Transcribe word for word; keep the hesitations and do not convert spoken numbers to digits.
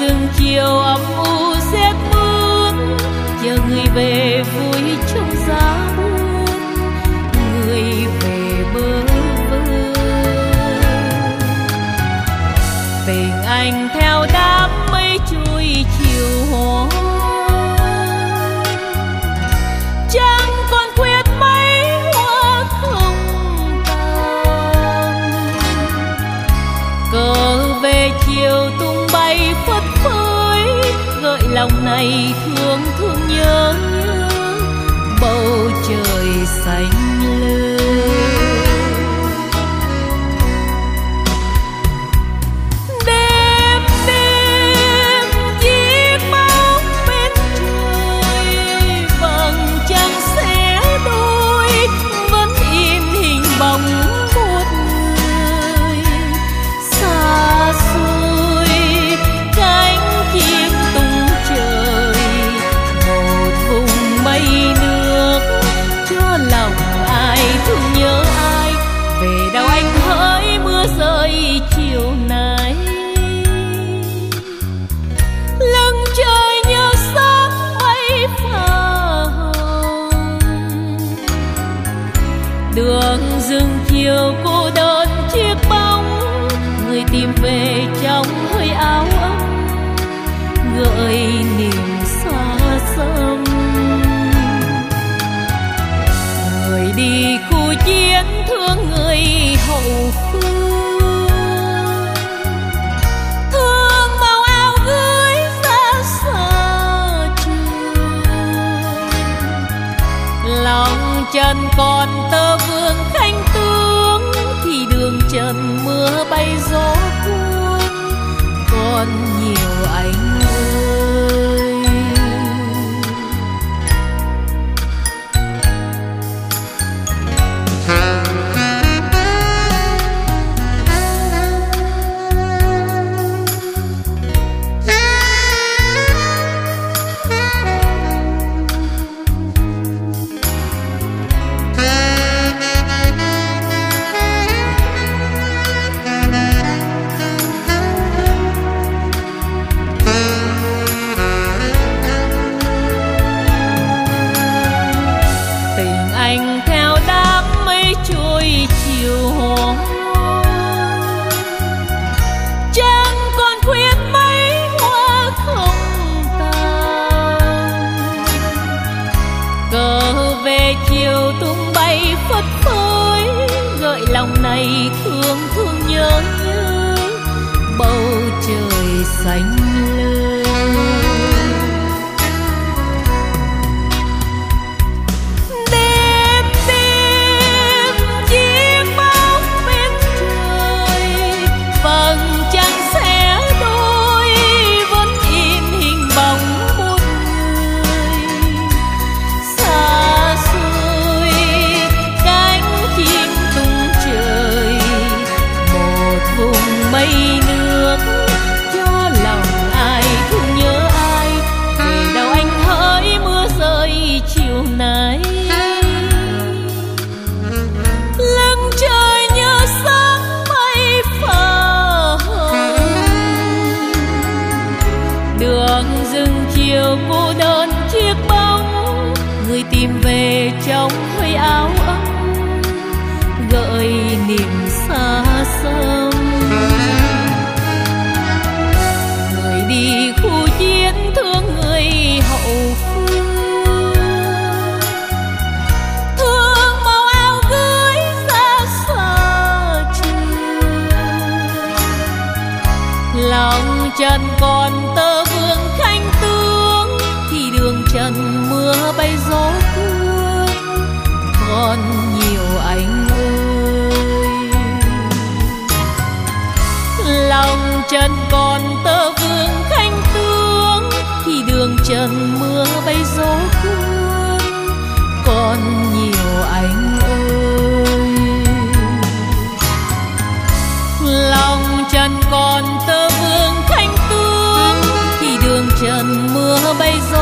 rừng chiều âm u rét mướt, chờ người về vui trong giá buốt, người về bơ vơ. Tình anh theo đám mây trôi chiều hoa, chẳng còn khuyết mấy hoa không tàn. Cờ về chiều tung bay phất phới, gợi lòng này thương thương nhớ nhớ bầu trời xanh lơ. Đêm đêm chiếc bóng bên trời, vầng trăng xé đôi, vẫn in hình bóng một người xa xôi. Cánh chim tung trời, một vùng mây nước, cho lòng ai thương nhớ ai. Về đâu anh hỡi mưa rơi chiều nay, lưng trời nhớ sắc mây phà hồng. Đường rừng chiều cô đơn chiếc bóng, người tìm về trong hơi áo ấm, gợi niềm xa xăm. Người đi khu chiến thương người hậu phương, thương màu áo gửi ra xa trường. Lòng trần còn tơ vương khanh tướng, thì đường trần mưa bay gió cuốn, còn nhiều anh ơi. Chiều tung bay phất phới, gợi lòng này thương thương nhớ nhớ bầu trời xanh lơ. Đêm đêm chiếc bóng bên trời, vầng trăng xé đôi, vẫn in hình bóng một người xa xôi. Cánh chim tung trời, một vùng mây nước, cho lòng ai thương nhớ ai. Về đâu anh hỡi mưa rơi chiều nay, lưng trời nhớ sắc mây phà hồng. Đường rừng chiều cô đơn chiếc bóng, người tìm về trong hơi áo ấm, gợi niềm xa xăm. Người đi khu chiến thương người hậu phương, thương màu áo gửi ra xa trường. Lòng trần còn tơ vương khanh tướng, thì đường trần mưa bay gió cuốn, còn nhiều anh ơi. Lòng trần còn tơ vương khanh tướng, thì đường trần mưa bay gió cuốn, còn nhiều anh ơi. Lòng trần còn tơ vương khanh tướng, thì đường trần mưa bay gió